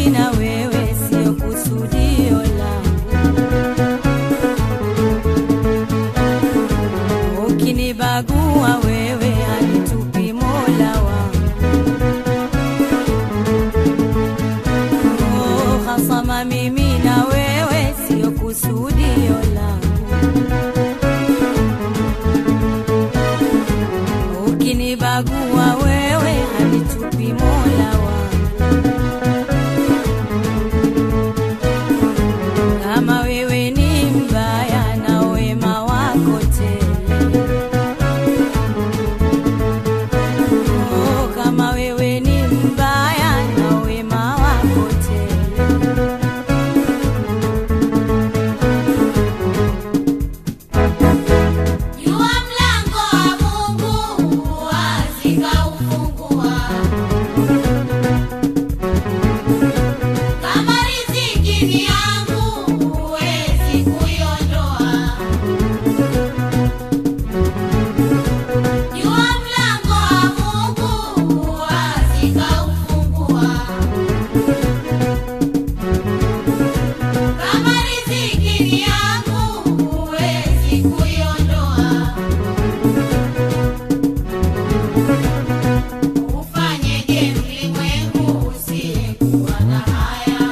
mimi na wewe sio kusudio langu. Ukinibagua wewe hanitupi Mola wangu. Hasama mimi na wewe sio kusudio langu. Ukinibagua wewe hanitupi Mola wangu. Kama wewe ni mbaya na wema wako tele. Kama wewe ni mbaya na wema wako tele. Jua mlango wa Mungu wazi kaufungua. Kama riziki ni yangu huwezi kuiondoa. Jua mlango wa Mungu wazi kaufungua. Kama riziki ni yangu huwezi kuiondoa. Ufanyeje mlimwengu usiyekuwa na haya?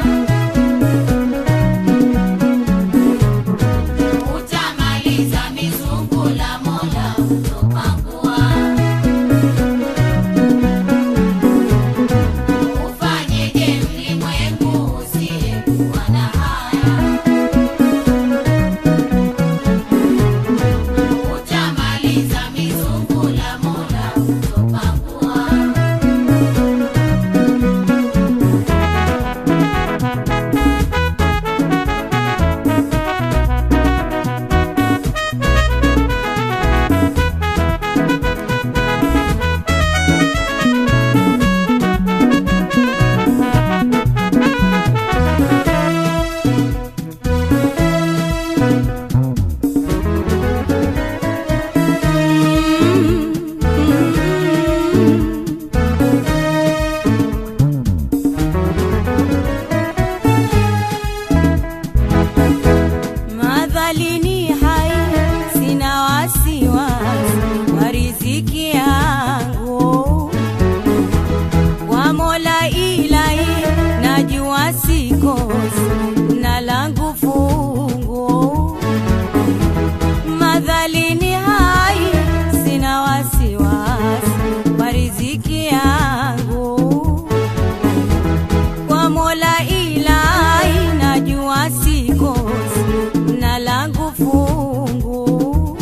Utamaliza mizungu la Mola utopangua. Ufanyeje mlimwengu usiyekuwa na haya? Utamaliza mizungu la Mola utopangua. Madhalini hai sina wasiwasi wa riziki yangu. Kwa Mola Ilahi najua sikosi na langu fungu. Madhalini hai sina wasiwasi wa riziki yangu. Kwa Mola Ilahi najua sikosi na langu fungu.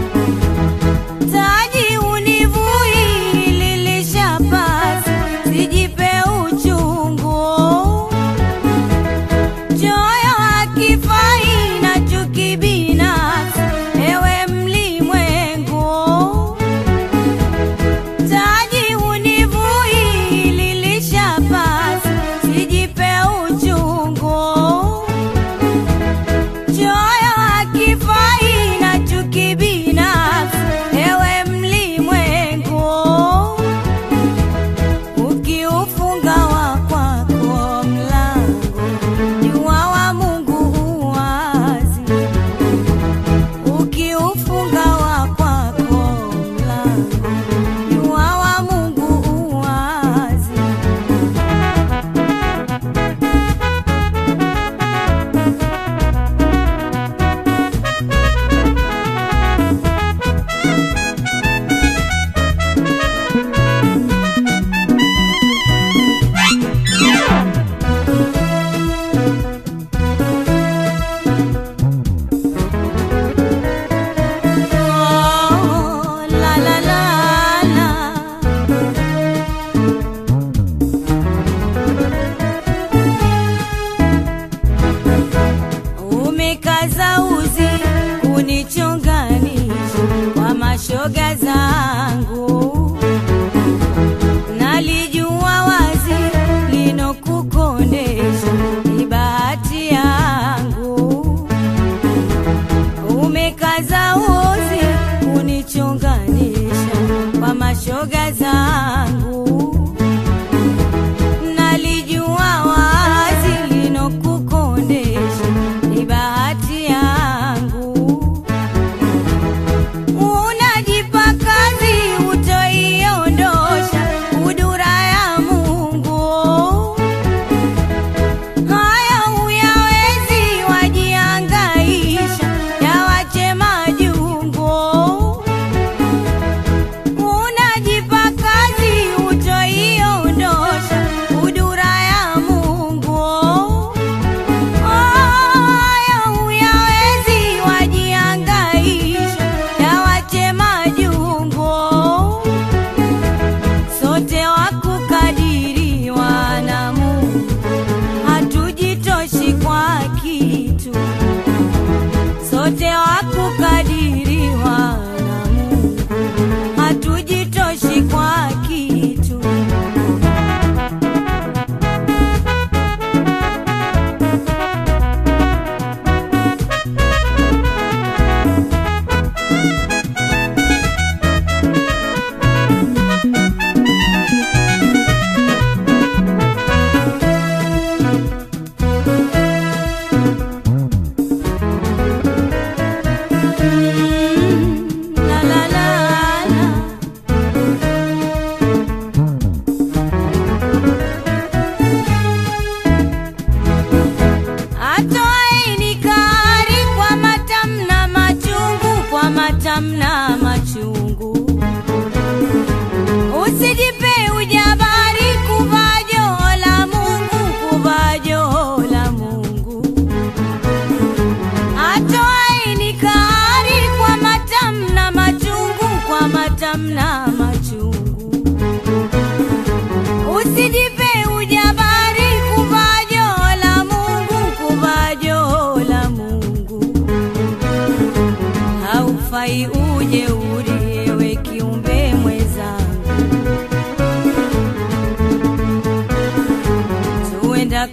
Taji univui lilishapasi sijipe uchungu.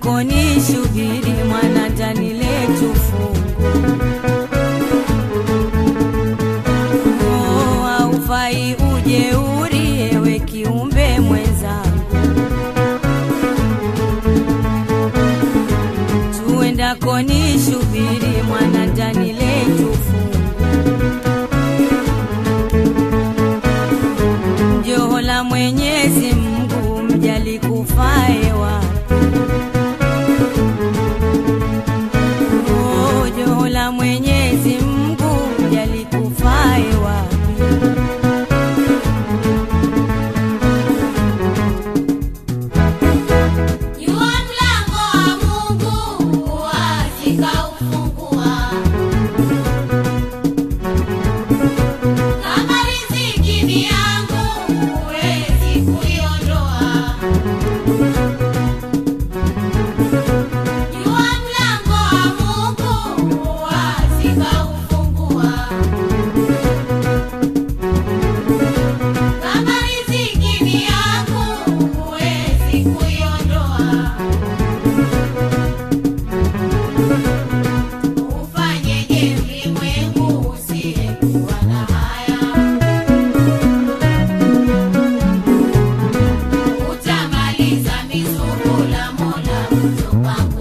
Tuendako nishubiri mwana ndani letu fungu. Haufai ujeuri ewe kiumbe mwenzangu. Tuendako nishubiri mwana ndani letu fungu. Joho la Mwenyezi Mungu mjali kufae wapi? Joho la Mwenyezi Mungu mjali kufae wapi? Jua mlango wa Mungu wazi kaufungua, kama riziki ni yangu huwezi kuiondoa. Jua mlango wa Mungu wazi kaufungua, kama riziki ni yangu huwezi kuiondoa. Ufanyeje mlimwengu usiyekuwa na haya? Utamaliza mizungu la Mola kutopangua.